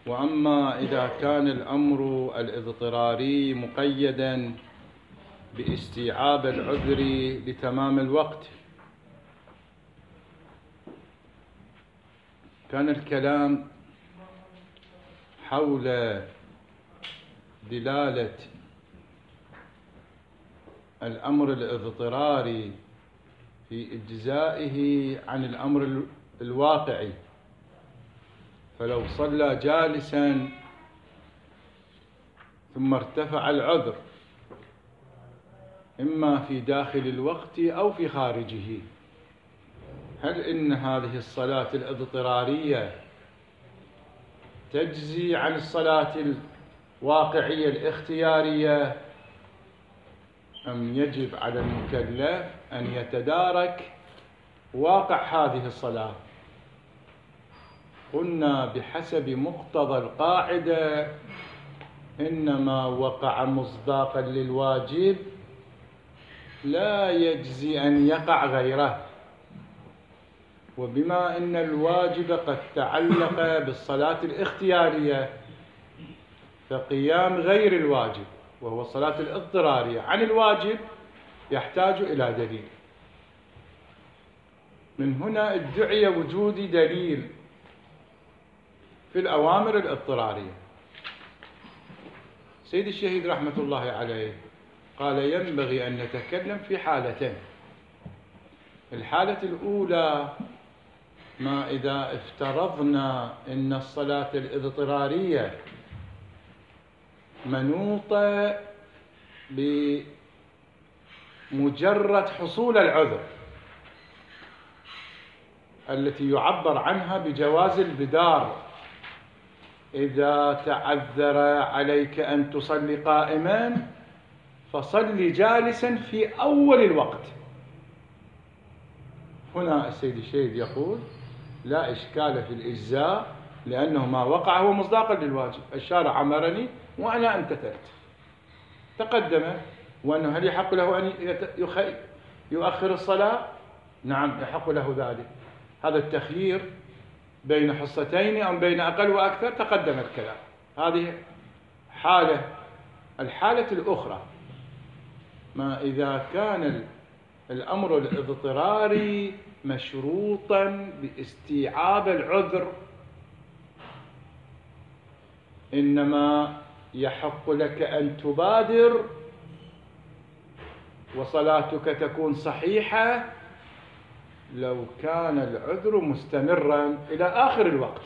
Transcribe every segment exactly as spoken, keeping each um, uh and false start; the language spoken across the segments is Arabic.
وأما إذا كان الأمر الاضطراري مقيدا باستيعاب العذر لتمام الوقت، كان الكلام حول دلالة الأمر الاضطراري في إجزائه عن الأمر الواقعي. فلو صلى جالسا ثم ارتفع العذر إما في داخل الوقت أو في خارجه، هل إن هذه الصلاة الاضطرارية تجزي عن الصلاة الواقعية الاختيارية، أم يجب على المكلف أن يتدارك واقع هذه الصلاة؟ قلنا بحسب مقتضى القاعدة إنما وقع مصداقا للواجب لا يجزي أن يقع غيره، وبما أن الواجب قد تعلق بالصلاة الاختيارية فقيام غير الواجب وهو الصلاة الاضطرارية عن الواجب يحتاج إلى دليل. من هنا ادعي وجود دليل في الأوامر الاضطرارية. سيد الشهيد رحمة الله عليه قال ينبغي أن نتكلم في حالتين. الحالة الأولى ما إذا افترضنا أن الصلاة الاضطرارية منوطة بمجرد حصول العذر التي يعبر عنها بجواز البدار، إذا تعذر عليك أن تصلي قائما فصلي جالسا في أول الوقت. هنا السيد الشهيد يقول لا إشكال في الإجزاء لأنه ما وقع هو مصداقا للواجب. الشارع أمرني وأنا امتثلت. تقدم وأنه هل يحق له أن يؤخر الصلاة؟ نعم يحق له ذلك. هذا التخيير بين حصتين أو بين أقل وأكثر تقدم الكلام. هذه حالة. الحالة الأخرى ما إذا كان الأمر الاضطراري مشروطا باستيعاب العذر، إنما يحق لك أن تبادر وصلاتك تكون صحيحة لو كان العذر مستمرا إلى آخر الوقت.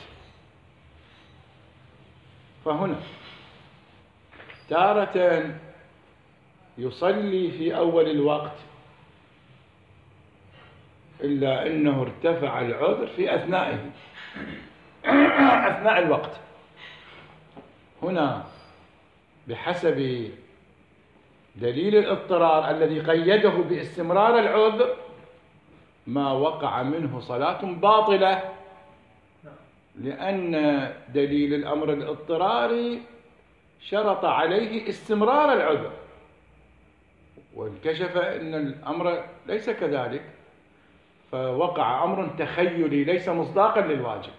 فهنا تارة يصلي في أول الوقت إلا أنه ارتفع العذر في أثنائه أثناء الوقت. هنا بحسب دليل الاضطرار الذي قيده باستمرار العذر ما وقع منه صلاة باطلة، لأن دليل الأمر الاضطراري شرط عليه استمرار العذر، وانكشف أن الأمر ليس كذلك، فوقع أمر تخيلي ليس مصداقا للواجب،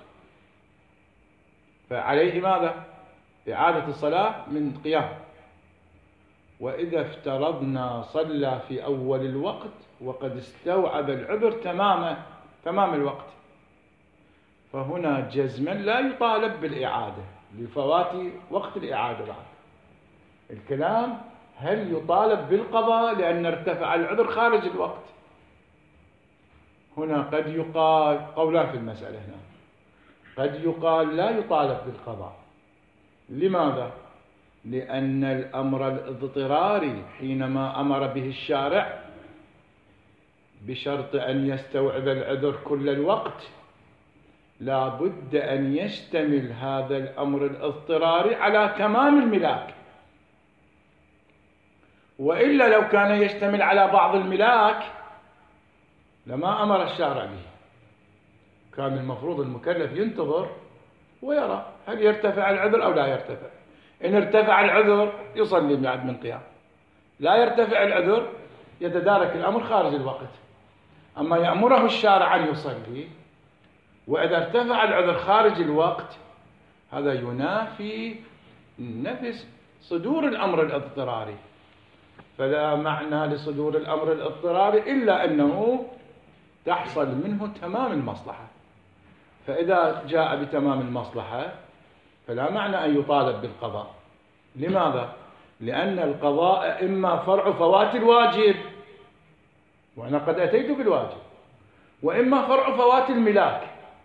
فعليه ماذا؟ إعادة الصلاة من قيام. وإذا افترضنا صلى في أول الوقت وقد استوعب العذر تماما تمام الوقت، فهنا جزما لا يطالب بالإعادة لفوات وقت الإعادة. بعد الكلام هل يطالب بالقضاء لأن ارتفع العذر خارج الوقت؟ هنا قد يقال قولان في المسألة. هنا قد يقال لا يطالب بالقضاء. لماذا؟ لأن الأمر الاضطراري حينما أمر به الشارع بشرط أن يستوعب العذر كل الوقت لا بد أن يشتمل هذا الأمر الاضطراري على تمام الملاك، وإلا لو كان يشتمل على بعض الملاك لما أمر الشارع به. كان المفروض المكلف ينتظر ويرى هل يرتفع العذر أو لا يرتفع. إن ارتفع العذر يصلي بعد من قيام، لا يرتفع العذر يتدارك الأمر خارج الوقت. أما يأمره الشارع أن يصلي، وإذا ارتفع العذر خارج الوقت هذا ينافي نفس صدور الأمر الاضطراري، فلا معنى لصدور الأمر الاضطراري إلا أنه تحصل منه تمام المصلحة. فإذا جاء بتمام المصلحة فلا معنى أن يطالب بالقضاء. لماذا؟ لأن القضاء إما فرع فوات الواجب، وأنا قد أتيت بالواجب، وإما فرع فوات الملاك،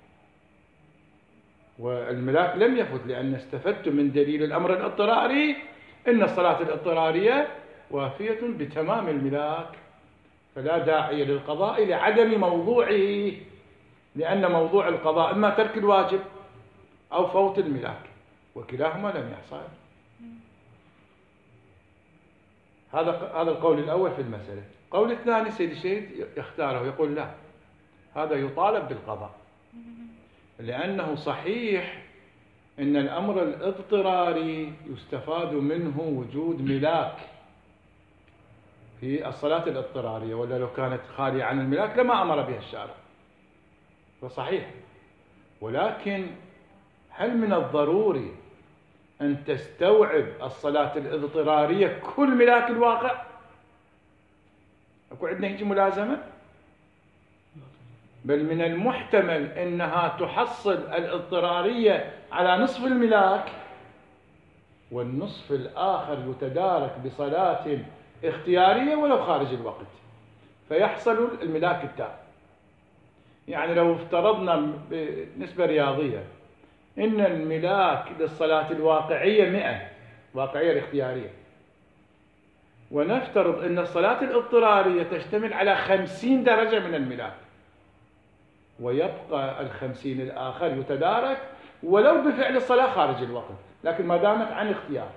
والملاك لم يفت، لأن استفدت من دليل الأمر الاضطراري إن الصلاة الاضطرارية وافية بتمام الملاك، فلا داعي للقضاء لعدم موضوعه، لأن موضوع القضاء إما ترك الواجب أو فوت الملاك، وكلاهما لم يحصل. هذا هذا القول الأول في المسألة. القول الثاني سيد الشهيد يختاره، يقول لا، هذا يطالب بالقضاء، لأنه صحيح إن الأمر الاضطراري يستفاد منه وجود ملاك في الصلاة الاضطرارية، ولا لو كانت خالية عن الملاك لما أمر بها الشارع، فصحيح. ولكن هل من الضروري أن تستوعب الصلاة الاضطرارية كل ملاك الواقع؟ أكو عندنا هيك ملازمة؟ بل من المحتمل أنها تحصل الاضطرارية على نصف الملاك، والنصف الآخر يتدارك بصلاة اختيارية ولو خارج الوقت، فيحصل الملاك التام. يعني لو افترضنا بنسبة رياضية إن الملاك للصلاة الواقعية مئة، واقعية الاختيارية، ونفترض أن الصلاة الاضطرارية تشتمل على خمسين درجة من الملاك، ويبقى الخمسين الآخر يتدارك ولو بفعل الصلاة خارج الوقت، لكن ما دامت عن اختيار.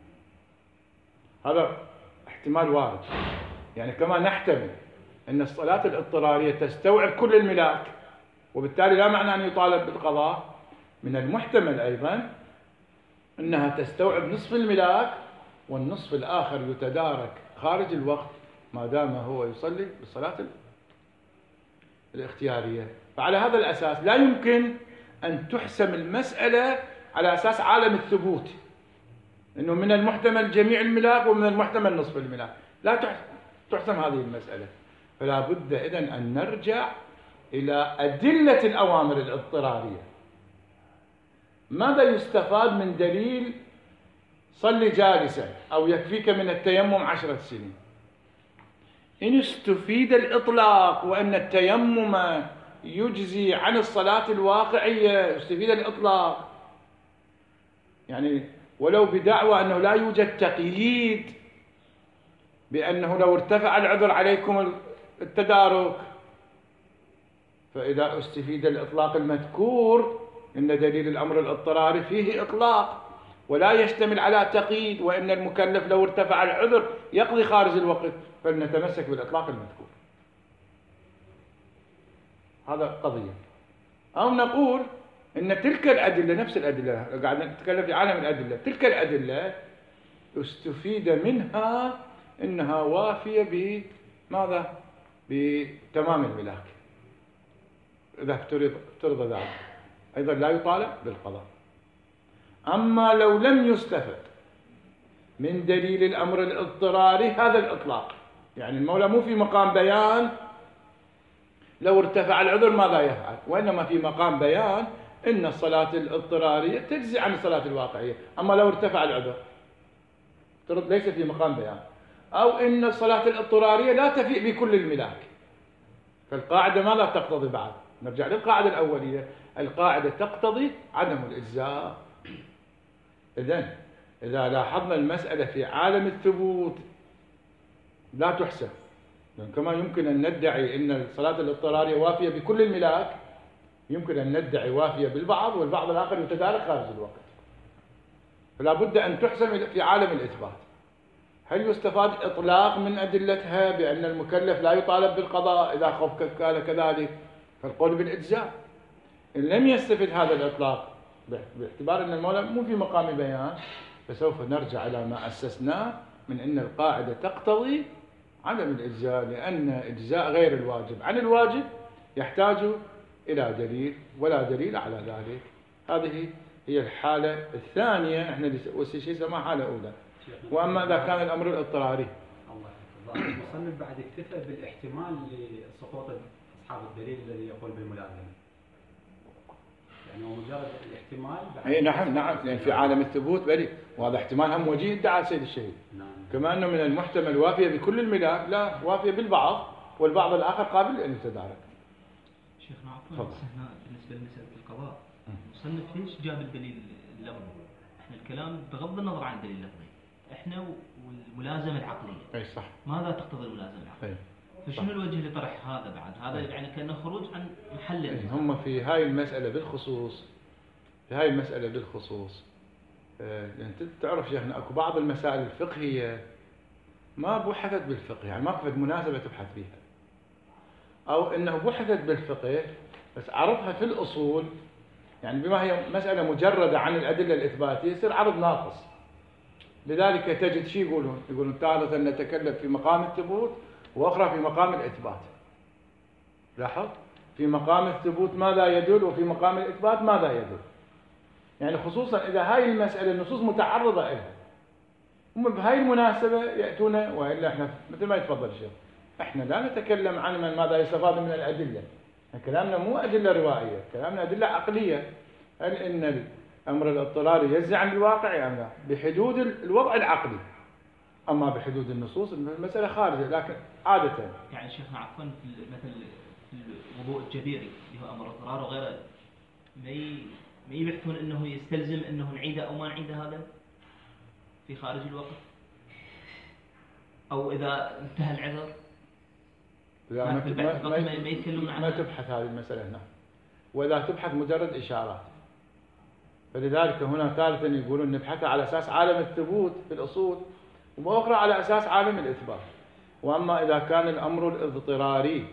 هذا احتمال وارد. يعني كما نحتمل أن الصلاة الاضطرارية تستوعب كل الملاك، وبالتالي لا معنى أن يطالب بالقضاء، من المحتمل أيضا أنها تستوعب نصف الملاك والنصف الآخر يتدارك خارج الوقت ما دام هو يصلي بالصلاة الاختيارية. فعلى هذا الأساس لا يمكن أن تحسم المسألة على أساس عالم الثبوت، أنه من المحتمل جميع الملاك ومن المحتمل نصف الملاك، لا تحسم هذه المسألة. فلا بد إذن أن نرجع إلى أدلة الأوامر الاضطرارية. ماذا يستفاد من دليل صل جالسا أو يكفيك من التيمم عشرة سنين؟ إن استفيد الإطلاق وأن التيمم يجزي عن الصلاة الواقعية، يستفيد الإطلاق، يعني ولو بدعوى أنه لا يوجد تقييد بأنه لو ارتفع العذر عليكم التدارك، فإذا استفيد الإطلاق المذكور إن دليل الأمر الاضطراري فيه إطلاق ولا يشتمل على تقييد، وإن المكلف لو ارتفع العذر يقضي خارج الوقت، فلنتمسك بالإطلاق المذكور. هذا قضية. أو نقول إن تلك الأدلة، نفس الأدلة، قاعد نتكلم في عالم الأدلة، تلك الأدلة استفيد منها إنها وافية بماذا؟ بتمام الملاك. إذا افترض ذلك أيضا لا يطالب بالقضاء. أما لو لم يستفد من دليل الأمر الاضطراري هذا الإطلاق، يعني المولى مو في مقام بيان لو ارتفع العذر ماذا يفعل، وإنما في مقام بيان إن الصلاة الاضطرارية تجزي عن الصلاة الواقعية، أما لو ارتفع العذر افترض ليس في مقام بيان، أو إن الصلاة الاضطرارية لا تفيء بكل الملاك. فالقاعدة ماذا تقتضي بعد؟ نرجع للقاعدة الأولية، القاعدة تقتضي عدم الإجزاء. إذن إذا لاحظنا المسألة في عالم الثبوت لا تحسب، يعني كما يمكن أن ندعي أن الصلاة الاضطرارية وافية بكل الملاك، يمكن أن ندعي وافية بالبعض والبعض الآخر يتدارك خارج الوقت. فلا بد أن تحسم في عالم الإثبات. هل يستفاد إطلاق من أدلتها بأن المكلف لا يطالب بالقضاء إذا خف كان كذلك؟ فالقول بالإجزاء. إن لم يستفد هذا الإطلاق باعتبار أن المولى مو في مقام بيان، فسوف نرجع إلى ما أسسناه من أن القاعدة تقتضي عدم الإجزاء، لأن إجزاء غير الواجب عن الواجب يحتاج إلى دليل، ولا دليل على ذلك. هذه هي الحالة الثانية، احنا شيء اسمها حالة أولى. وأما إذا كان الأمر الاضطراري. الله يحفظك. المصنف بعد اكتفى بالاحتمال لسقوط أصحاب الدليل الذي يقول بالملازمة. يعني هو مجرد الاحتمال. اي نعم نعم، يعني في عالم الثبوت بريء، وهذا احتمال هم وجيه ادعى سيد الشهيد. نعم. كما أنه من المحتمل وافية بكل الملاك، لا وافية بالبعض، والبعض الآخر قابل أن يتدارك. شيخنا عفوا، هنا بالنسبة لمسألة القضاء، المصنف ليش جاب الدليل اللفظي؟ احنا الكلام بغض النظر عن الدليل اللفظي، احنا والملازمة العقلية. اي صح. ماذا تقتضي الملازمة العقلية؟ فشنو الوجه لطرح هذا بعد؟ هذا أي. يعني كأنه خروج عن محل. أي. هم في هاي المسألة بالخصوص، في هاي المسألة بالخصوص، آه، انت تعرف شيخنا اكو بعض المسائل الفقهية ما بحثت بالفقه، يعني ما كانت مناسبة تبحث فيها، او انه بحثت بالفقه بس عرضها في الاصول، يعني بما هي مسألة مجردة عن الأدلة الإثباتية يصير عرض ناقص. لذلك تجد شيء يقولون يقولون تارة نتكلم في مقام الثبوت وأخرى في مقام الإثبات. لاحظ، في مقام الثبوت ماذا يدل وفي مقام الإثبات ماذا يدل، يعني خصوصا إذا هاي المسألة النصوص متعرضة لها، هم بهاي المناسبة يأتون. وإلا إحنا مثل ما يتفضل الشيخ، إحنا لا نتكلم عن من ماذا يستفاد من الأدلة، كلامنا مو أدلة روائية، كلامنا أدلة عقلية. هل إن الأمر الاضطراري ينزع عن الواقع أم لا؟ بحدود الوضع العقلي. أما بحدود النصوص المسألة خارجة. لكن عادة يعني شيخنا عفوا، مثل في الوضوء الجبيري اللي هو أمر اضطرار وغيره، ما ما يبحثون أنه يستلزم أنه نعيده أو ما نعيده هذا في خارج الوقت، أو إذا انتهى العذر. لا، ما, ما, ما, ما تبحث هذه المسألة هنا، وإذا تبحث مجرد إشارات. فلذلك هنا ثالثا يقولون نبحثها على أساس عالم الثبوت في الأصول، وأخرى على أساس عالم الإثبات. وأما إذا كان الأمر الاضطراري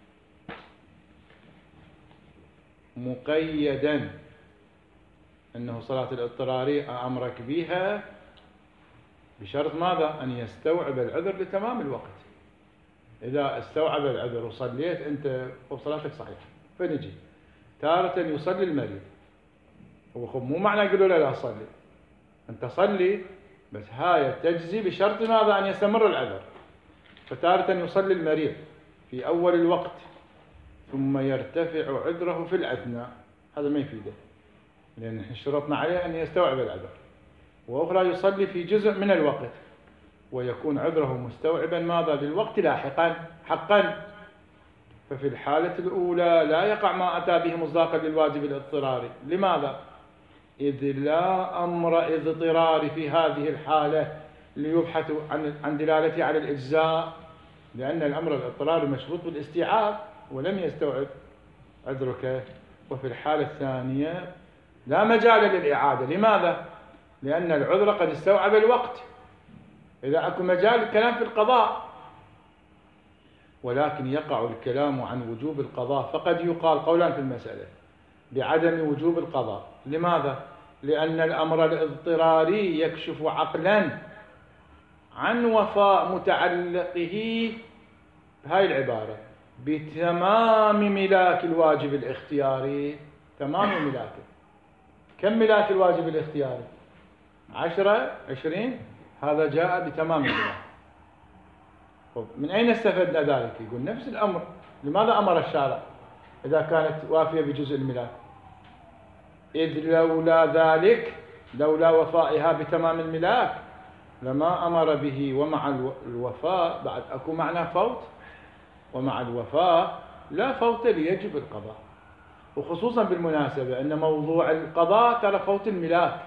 مقيدا أنه صلاة الاضطراري أمرك بها بشرط ماذا؟ أن يستوعب العذر لتمام الوقت. إذا استوعب العذر وصليت أنت وصلاتك صحيحة، فنجي تارة يصلي المريض، هو مو معنى يقولوا له لا صلي، أنت صلي بس هاي تجزي بشرط ماذا؟ أن يستمر العذر. فتارة يصلي المريض في أول الوقت ثم يرتفع عذره في الأثناء، هذا ما يفيده، لأن شرطنا عليه أن يستوعب العذر. وأخرى يصلي في جزء من الوقت ويكون عذره مستوعبا ماذا؟ للوقت لاحقا حقا. ففي الحالة الأولى لا يقع ما أتى به مصداقا للواجب الاضطراري. لماذا؟ إذ لا أمر اضطراري في هذه الحالة ليبحث عن عن دلالته على الإجزاء، لأن الأمر الاضطراري مشروط بالاستيعاب ولم يستوعب عذرك. وفي الحالة الثانية لا مجال للإعادة. لماذا؟ لأن العذر قد استوعب الوقت. إذا أكو مجال الكلام في القضاء، ولكن يقع الكلام عن وجوب القضاء، فقد يقال قولان في المسألة بعدم وجوب القضاء. لماذا؟ لأن الأمر الاضطراري يكشف عقلا عن وفاء متعلقه بهاي العبارة بتمام ملاك الواجب الاختياري. تمام ملاكه. كم ملاك الواجب الاختياري؟ عشرة عشرين، هذا جاء بتمام الملاك. من أين استفدنا ذلك؟ يقول نفس الأمر. لماذا أمر الشارع إذا كانت وافية بجزء الملاك؟ إذ لولا ذلك، لولا وفائها بتمام الملاك لما أمر به. ومع الوفاء بعد أكو معنى فوت، ومع الوفاء لا فوت ليجب القضاء. وخصوصا بالمناسبة أن موضوع القضاء ترى فوت الملاك،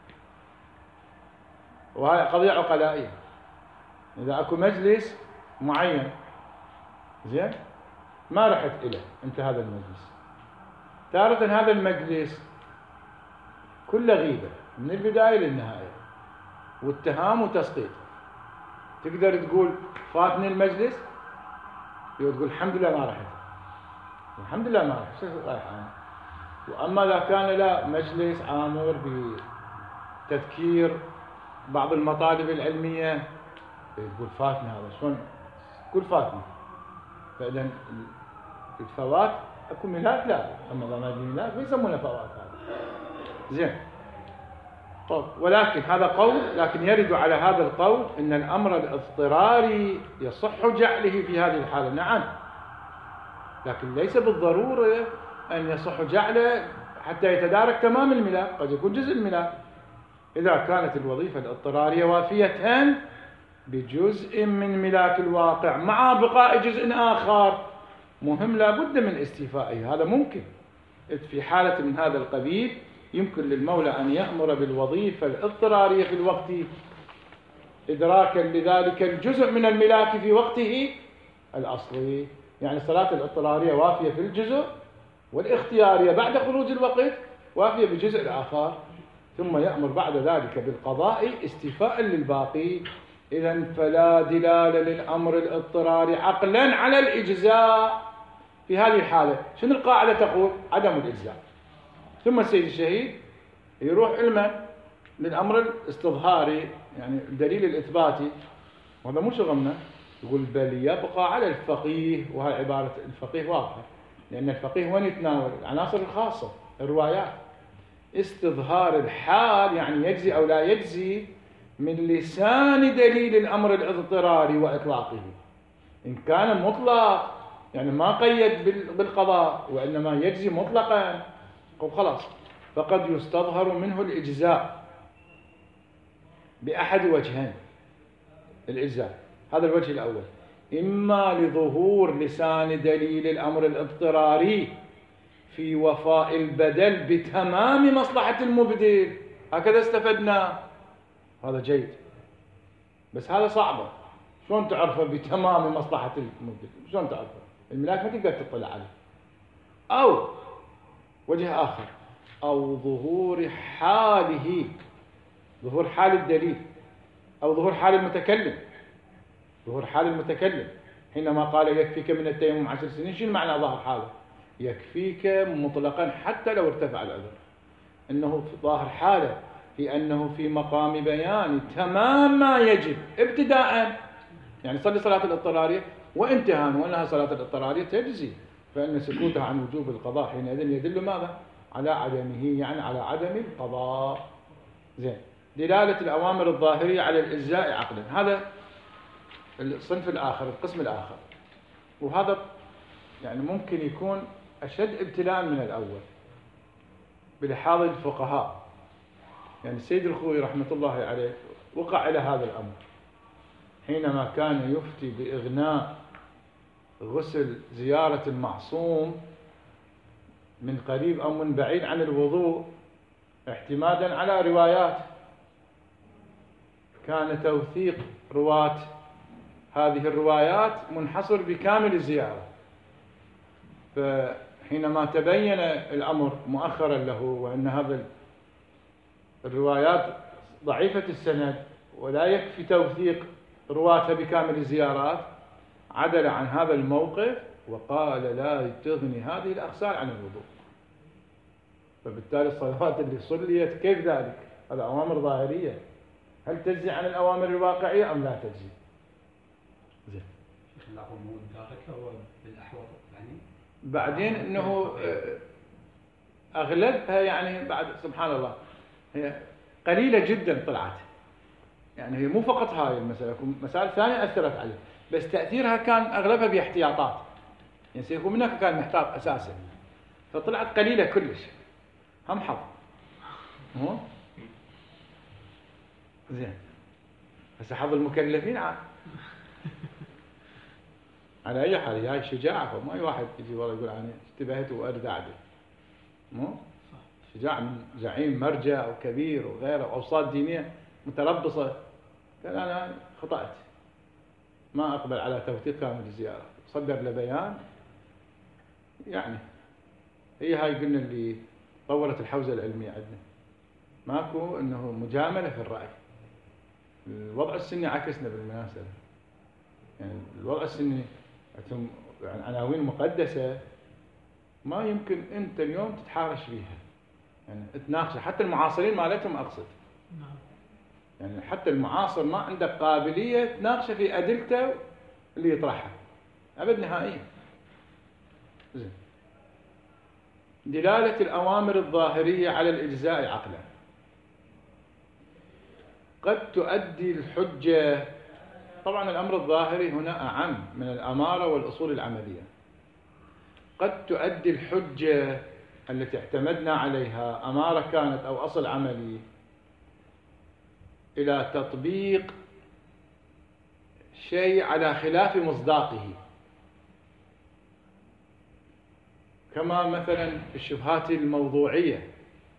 وهي قضية عقلائية. إذا أكو مجلس معين زين ما رحت إليه أنت هذا المجلس، تارة هذا المجلس كله غيبة من البداية للنهاية واتهام وتسقيط. تقدر تقول فاتني المجلس، وتقول الحمد لله ما رحت، الحمد لله ما رحت، شو رايح أنا. وأما إذا كان لا مجلس عامر بتذكير بعض المطالب العلمية، تقول فاتني هذا، شلون كل فاتني؟ فإذا الفوات أكو ملاك لا، أما إذا ما في ملاك بيسمونه فوات هذا. زين. طب ولكن هذا قول، لكن يرد على هذا القول ان الامر الاضطراري يصح جعله في هذه الحالة. نعم، لكن ليس بالضرورة ان يصح جعله حتى يتدارك تمام الملاك، قد يكون جزء الملاك. اذا كانت الوظيفة الاضطرارية وافية بجزء من ملاك الواقع مع بقاء جزء آخر مهم لا بد من استيفائه، هذا ممكن. في حالة من هذا القبيل يمكن للمولى أن يأمر بالوظيفة الاضطرارية في الوقت إدراكا لذلك الجزء من الملاك في وقته الأصلي. يعني الصلاة الاضطرارية وافية في الجزء، والاختيارية بعد خروج الوقت وافية بجزء الآخر، ثم يأمر بعد ذلك بالقضاء استيفاء للباقي. إذن فلا دلالة للأمر الاضطراري عقلا على الإجزاء في هذه الحالة. شنو القاعدة تقول؟ عدم الإجزاء. ثم السيد الشهيد يروح علما للأمر الاستظهاري، يعني الدليل الإثباتي، وهذا مو شغلنا. يقول بل يبقى على الفقيه، وهي عبارة الفقيه واضحة، لأن الفقيه وين يتناول العناصر الخاصة، الروايات. استظهار الحال يعني يجزي أو لا يجزي من لسان دليل الأمر الاضطراري وإطلاقه. إن كان مطلق يعني ما قيد بالقضاء وإنما يجزي مطلقا، خلاص فقد يستظهر منه الإجزاء بأحد وجهين. الإجزاء هذا الوجه الأول، إما لظهور لسان دليل الأمر الاضطراري في وفاء البدل بتمام مصلحة المبدل، هكذا استفدنا، هذا جيد. بس هذا صعبة، شلون تعرفه بتمام مصلحة المبدل؟ شلون تعرفه؟ الملاك ما تقدر تطلع عليه. أو وجه آخر، أو ظهور حاله، ظهور حال الدليل، أو ظهور حال المتكلم. ظهور حال المتكلم حينما قال يكفيك من التيمم عشر سنين، شنو معنى ظهر حاله؟ يكفيك مطلقا حتى لو ارتفع العذر، إنه ظاهر حاله في أنه في مقام بيان تمام ما يجب ابتداء. يعني صلي صلاة الاضطرارية وانتهاء، وأنها صلاة الاضطرارية تجزي، فإن سكوتها عن وجوب القضاء حينئذ يدل ماذا؟ على عدمه، يعني على عدم القضاء. زين. دلالة الأوامر الظاهرية على الإجزاء عقلا، هذا الصنف الآخر، القسم الآخر، وهذا يعني ممكن يكون أشد ابتلاء من الأول بلحاظ الفقهاء. يعني السيد الخوي رحمة الله عليه وقع إلى هذا الأمر حينما كان يفتي بإغناء غسل زيارة المعصوم من قريب أو من بعيد عن الوضوء، اعتمادا على روايات كان توثيق رواة هذه الروايات منحصر بكامل الزيارة. فحينما تبين الأمر مؤخرا له وأن هذا الروايات ضعيفة السند ولا يكفي توثيق رواتها بكامل الزيارات، عدل عن هذا الموقف وقال لا تغني هذه الأغسال عن الوضوء. فبالتالي الصلوات اللي صليت كيف ذلك؟ هذا أوامر ظاهرية، هل تجزي عن الأوامر الواقعية أم لا تجزي؟ زين. شيخ العفو مو مداركة هو بالأحوط يعني. بعدين إنه أغلبها يعني بعد سبحان الله هي قليلة جدا طلعت، يعني هي مو فقط هاي المسألة، مسائل ثانية أثرت عليه، بس تأثيرها كان أغلبها باحتياطات، يعني سيكون منك كان محتاط أساسا، فطلعت قليلة كلش. هم حظ مو زين. هسه حظ المكلفين عاد على أي حال هاي شجاعة، فما أي واحد يجي والله يقول أنا اشتبهت وأرد أعدل، مو شجاع من زعيم مرجع أو كبير وغيره أوساط دينية متربصة، قال أنا خطأت، ما أقبل على توثيق كامل الزيارة، صدر لبيان. يعني هي هاي قلنا اللي طورت الحوزة العلمية عندنا، ماكو إنه مجاملة في الرأي. الوضع السني عكسنا بالمناسبة، يعني الوضع السني عندهم يعني عناوين مقدسة ما يمكن أنت اليوم تتحارش فيها، يعني تناقش حتى المعاصرين مالتهم أقصد، يعني حتى المعاصر ما عندك قابلية تناقش في أدلته اللي يطرحها أبد نهائيا. زين. دلالة الأوامر الظاهرية على الإجزاء عقلا. قد تؤدي الحجة، طبعا الأمر الظاهري هنا أعم من الأمارة والأصول العملية، قد تؤدي الحجة التي اعتمدنا عليها أمارة كانت أو أصل عملي إلى تطبيق شيء على خلاف مصداقه، كما مثلا الشبهات الموضوعية،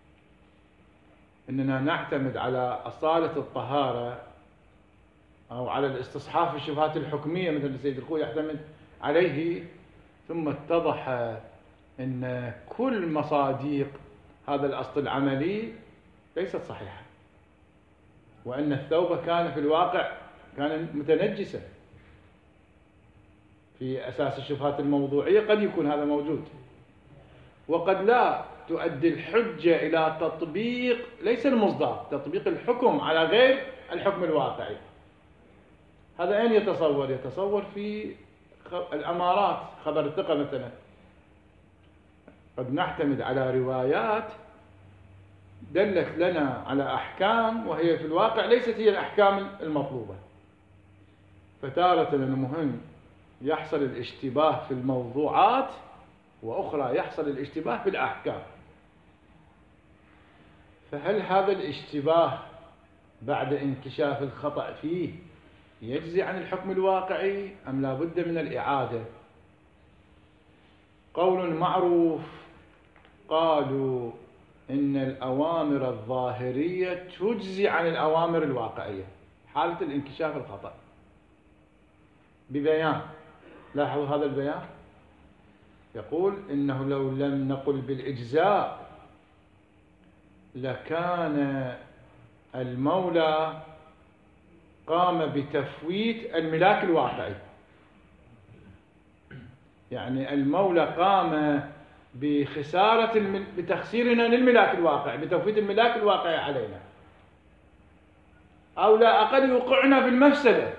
إننا نعتمد على أصالة الطهارة أو على الاستصحاف الشبهات الحكمية مثل السيد الخوي يعتمد عليه، ثم اتضح أن كل مصادق هذا الأصل العملي ليست صحيحة، وأن الثوب كان في الواقع كان متنجسا. في أساس الشبهات الموضوعية قد يكون هذا موجود، وقد لا تؤدي الحجة إلى تطبيق ليس المصداق، تطبيق الحكم على غير الحكم الواقعي. هذا أين يتصور؟ يتصور في الأمارات، خبر الثقة مثلا، قد نعتمد على روايات دلت لنا على أحكام وهي في الواقع ليست هي الأحكام المطلوبة، فتارة المهم يحصل الاشتباه في الموضوعات، وأخرى يحصل الاشتباه في الأحكام. فهل هذا الاشتباه بعد انكشاف الخطأ فيه يجزي عن الحكم الواقعي أم لا بد من الإعادة؟ قول معروف قالوا إن الأوامر الظاهرية تجزي عن الأوامر الواقعية حالة الانكشاف الخطأ، ببيان. لاحظوا هذا البيان، يقول إنه لو لم نقل بالإجزاء لكان المولى قام بتفويت الملاك الواقعي، يعني المولى قام بخسارة الم... بتخسيرنا للملاك الواقعي، بتفويت الملاك الواقعي علينا، أو لا أقل يوقعنا في المفسدة،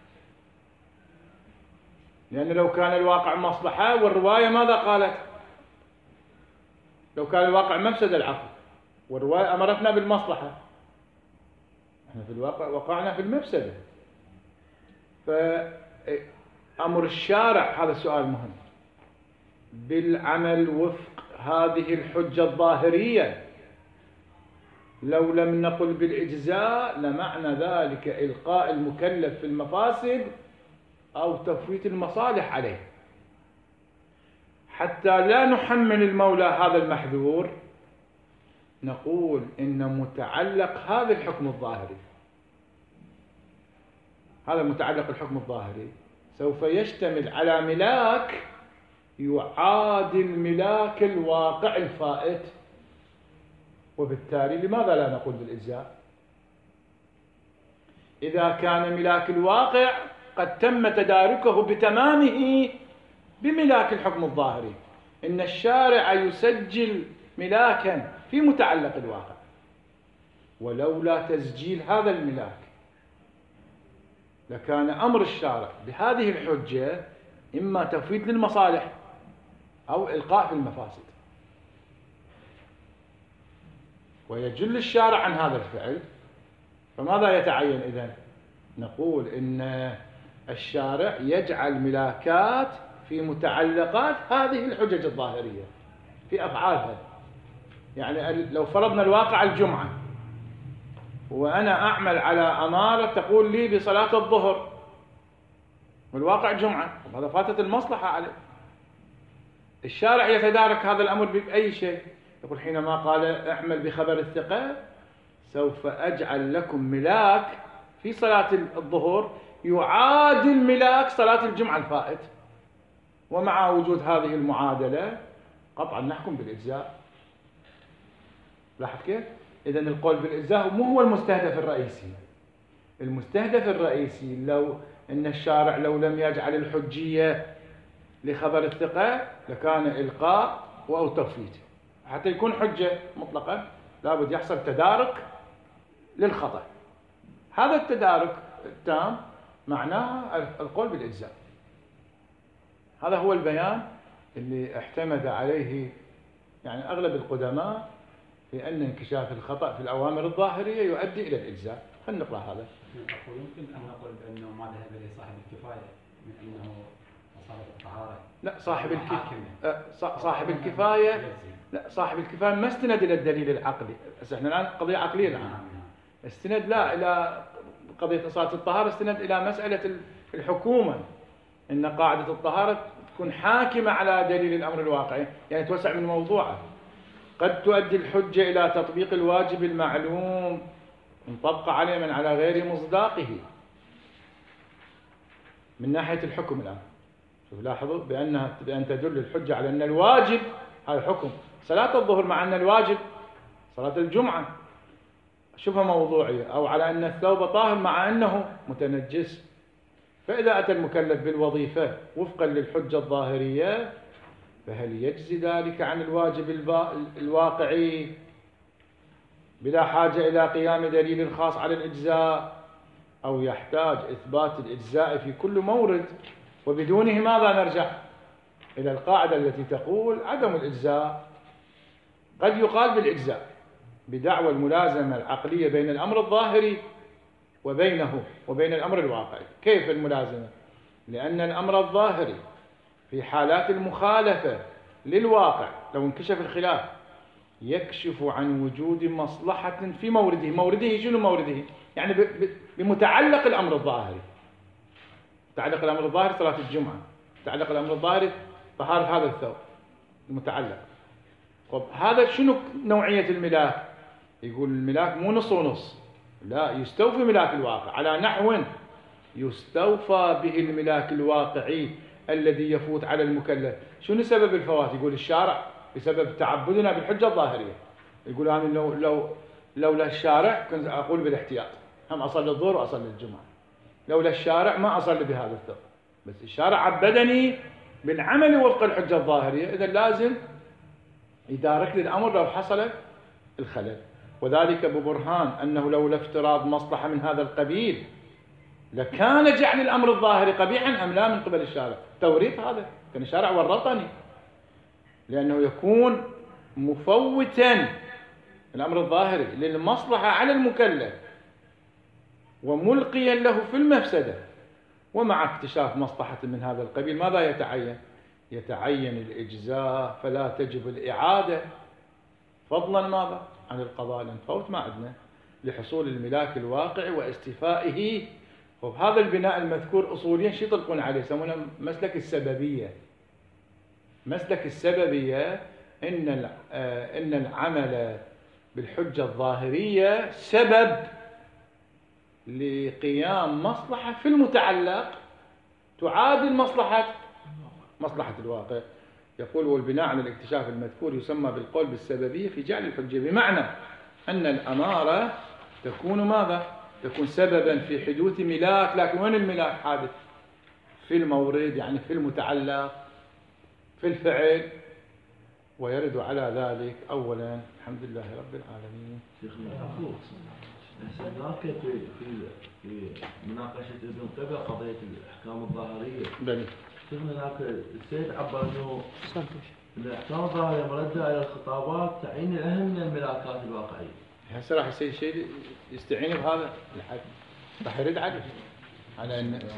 لأن لو كان الواقع مصلحة، والرواية ماذا قالت؟ لو كان الواقع مفسدة العفو، والرواية أمرتنا بالمصلحة، احنا في الواقع وقعنا في المفسدة. فأمر الشارع، هذا السؤال مهم، بالعمل وفق هذه الحجة الظاهرية. لو لم نقل بالإجزاء لمعنى ذلك إلقاء المكلف في المفاسد أو تفويت المصالح عليه، حتى لا نحمل المولى هذا المحذور. نقول إن متعلق هذا الحكم الظاهري، هذا متعلق الحكم الظاهري سوف يشتمل على ملاك يعادل ملاك الواقع الفائت، وبالتالي لماذا لا نقول بالإجزاء؟ إذا كان ملاك الواقع قد تم تداركه بتمامه بملاك الحكم الظاهري، إن الشارع يسجل ملاكا في متعلق الواقع، ولولا تسجيل هذا الملاك لكان أمر الشارع بهذه الحجة إما تفويت للمصالح أو إلقاء في المفاسد، ويجل الشارع عن هذا الفعل. فماذا يتعين إذن؟ نقول إن الشارع يجعل ملاكات في متعلقات هذه الحجج الظاهرية في أفعالها. يعني لو فرضنا الواقع الجمعة وأنا أعمل على أمارة تقول لي بصلاة الظهر، والواقع جمعة، هذا فاتت المصلحة عليه. الشارع يتدارك هذا الأمر بأي شيء؟ يقول حينما قال اعمل بخبر الثقة سوف أجعل لكم ملاك في صلاة الظهر يعادل ملاك صلاة الجمعة الفائت، ومع وجود هذه المعادلة قطعا نحكم بالإجزاء. لاحظ كيف؟ إذن القول بالإجزاء مو هو المستهدف الرئيسي. المستهدف الرئيسي لو إن الشارع لو لم يجعل الحجية لخبر الثقة لكان إلقاء أو تفويت. حتى يكون حجة مطلقة لابد يحصل تدارك للخطأ. هذا التدارك التام معناه القول بالإجزاء. هذا هو البيان اللي اعتمد عليه يعني أغلب القدماء في أن انكشاف الخطأ في الأوامر الظاهرية يؤدي إلى الإجزاء. خلينا نقرأ هذا. يمكن أن نقول بأنه ما ذهب إليه صاحب الكفاية من أنه مصالح الطهارة. لا صاحب الكفاية صاحب الكفاية لا صاحب الكفاية ما استند إلى الدليل العقلي. بس احنا الآن قضية عقلية الآن. استند لا إلى قضية إصالة الطهارة، استند إلى مسألة الحكومة، إن قاعدة الطهارة تكون حاكمة على دليل الأمر الواقعي، يعني توسع من موضوعه. قد تؤدي الحجة إلى تطبيق الواجب المعلوم مطبق عليه من على غير مصداقه من ناحية الحكم. الآن شوف لاحظوا بأنها بأن تدل الحجة على أن الواجب هذا حكم صلاة الظهر، مع أن الواجب صلاة الجمعة شبه موضوعية، أو على أن الثوب طاهر مع أنه متنجس. فإذا أتى المكلف بالوظيفة وفقا للحجة الظاهرية فهل يجزي ذلك عن الواجب الواقعي بلا حاجة إلى قيام دليل خاص على الإجزاء، أو يحتاج إثبات الإجزاء في كل مورد؟ وبدونه ماذا نرجع إلى القاعدة التي تقول عدم الإجزاء. قد يقال بالإجزاء بدعوى الملازمة العقلية بين الأمر الظاهري وبينه وبين الأمر الواقعي. كيف الملازمة؟ لأن الأمر الظاهري في حالات المخالفة للواقع لو انكشف الخلاف يكشف عن وجود مصلحة في مورده. مورده شنو مورده؟ يعني بمتعلق الأمر الظاهري. متعلق الأمر الظاهري صلاة الجمعة، متعلق الأمر الظاهري طهارة هذا الثوب المتعلق. طب هذا شنو نوعية الملاك؟ يقول الملاك مو نص ونص، لا، يستوفي ملاك الواقع على نحو يستوفى به الملاك الواقعي الذي يفوت على المكلف. شنو سبب الفوات؟ يقول الشارع بسبب تعبدنا بالحجة الظاهرية. يقول أنا لو لو لولا الشارع كنت أقول بالاحتياط هم أصلي الظهر وأصلي الجمعة، لولا الشارع ما أصلي بهذا الثوب، بس الشارع عبدني بالعمل وفق الحجة الظاهرية، إذا لازم يدارك لي الأمر لو حصل الخلل. وذلك ببرهان أنه لولا افتراض مصلحة من هذا القبيل لكان جعل الأمر الظاهري قبيحا أم لا من قبل الشارع. توريط هذا كان الشارع ورطني، لأنه يكون مفوتا الأمر الظاهري للمصلحة على المكلف وملقيا له في المفسدة. ومع اكتشاف مصلحة من هذا القبيل ماذا يتعين؟ يتعين الإجزاء، فلا تجب الإعادة فضلا ماذا عن القضاء، لأن فوت ما عندنا لحصول الملاك الواقعي واستيفائه. وبهذا البناء المذكور أصوليا شو يطلقون عليه؟ يسمونه مسلك السببية. مسلك السببية إن إن العمل بالحجة الظاهرية سبب لقيام مصلحة في المتعلق تعادل مصلحة مصلحة الواقع. يقول والبناء على الاكتشاف المذكور يسمى بالقول بالسببية في جعل الحجة، بمعنى أن الأمارة تكون ماذا؟ تكون سببا في حدوث ملاك، لكن وين الملاك حادث؟ في المورد، يعني في المتعلق في الفعل. ويرد على ذلك أولا الحمد لله رب العالمين. شيخنا هناك في في في مناقشة ابن قبل قضية الأحكام الظاهرية. بني. شيخنا هناك السيد عبر إنه الأحكام الظاهرية مردة على الخطابات تعين الأهم من الملاكات الواقعية. هسه راح يصير شيء يستعين بهذا الحد، راح يرد عليه على أن